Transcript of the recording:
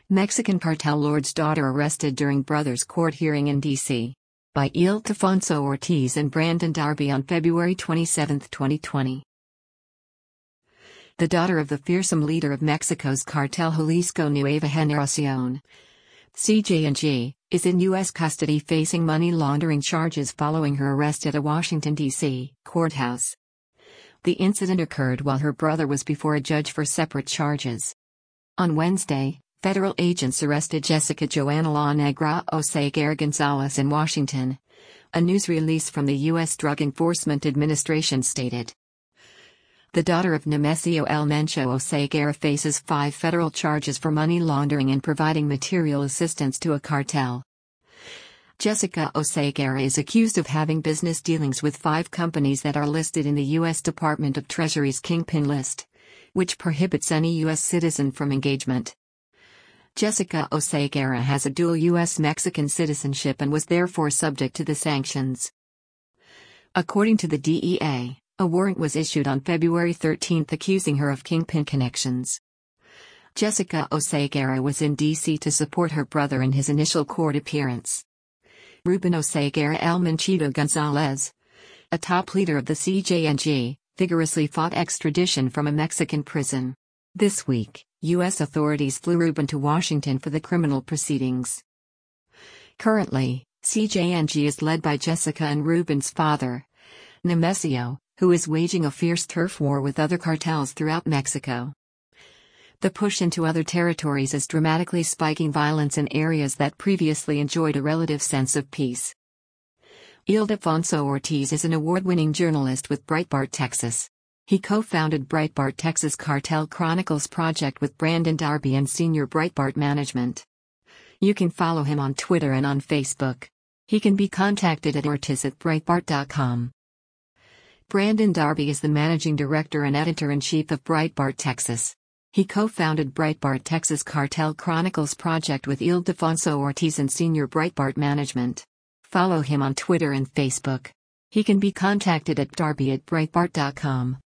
Mexican cartel lord's daughter arrested during brother's court hearing in D.C. By Ildefonso Ortiz and Brandon Darby on February 27, 2020. The daughter of the fearsome leader of Mexico's cartel Jalisco Nueva Generación, CJ&G, is in U.S. custody facing money laundering charges following her arrest at a Washington, D.C. courthouse. The incident occurred while her brother was before a judge for separate charges. On Wednesday, federal agents arrested Jessica Joanna La Negra Oseguera Gonzalez in Washington. A news release from the U.S. Drug Enforcement Administration stated. The daughter of Nemesio El Mencho Oseguera faces 5 federal charges for money laundering and providing material assistance to a cartel. Jessica Oseguera is accused of having business dealings with 5 companies that are listed in the U.S. Department of Treasury's Kingpin list, which prohibits any U.S. citizen from engagement. Jessica Oseguera has a dual U.S.-Mexican citizenship and was therefore subject to the sanctions. According to the DEA, a warrant was issued on February 13 accusing her of kingpin connections. Jessica Oseguera was in D.C. to support her brother in his initial court appearance. Ruben Oseguera El Menchito Gonzalez, a top leader of the CJ&G, vigorously fought extradition from a Mexican prison. This week, U.S. authorities flew Ruben to Washington for the criminal proceedings. Currently, CJ&G is led by Jessica and Ruben's father, Nemesio, who is waging a fierce turf war with other cartels throughout Mexico. The push into other territories is dramatically spiking violence in areas that previously enjoyed a relative sense of peace. Ildefonso Ortiz is an award-winning journalist with Breitbart Texas. He co-founded Breitbart Texas Cartel Chronicles Project with Brandon Darby and Senior Breitbart Management. You can follow him on Twitter and on Facebook. He can be contacted at ortiz@breitbart.com. Brandon Darby is the managing director and editor-in-chief of Breitbart Texas. He co-founded Breitbart Texas Cartel Chronicles Project with Ildefonso Ortiz and Senior Breitbart Management. Follow him on Twitter and Facebook. He can be contacted at darby@breitbart.com.